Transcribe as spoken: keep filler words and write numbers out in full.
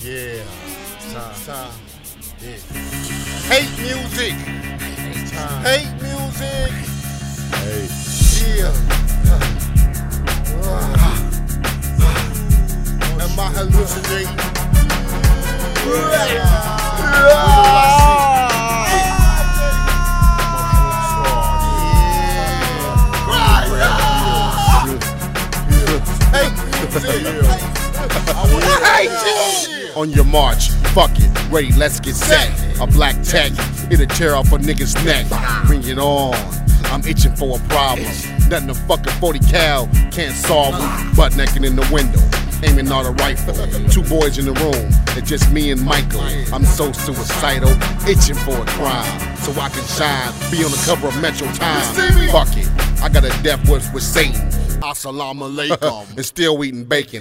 Yeah. Time. Time. Yeah. Hate music. Time. Hate music. Hey. Yeah. Uh, Am I hallucinating? On your march, fuck it, ready, let's get set. A black tech, it'll tear off a nigga's neck. Bring it on, I'm itching for a problem. Nothing a fucking forty cal can't solve. Butt naked in the window, aiming on a rifle. Two boys in the room, it's just me and Michael. I'm so suicidal, itching for a crime, so I can shine, be on the cover of Metro Time. Fuck it, I got a death wish with Satan. Assalamu alaikum, and still eating bacon.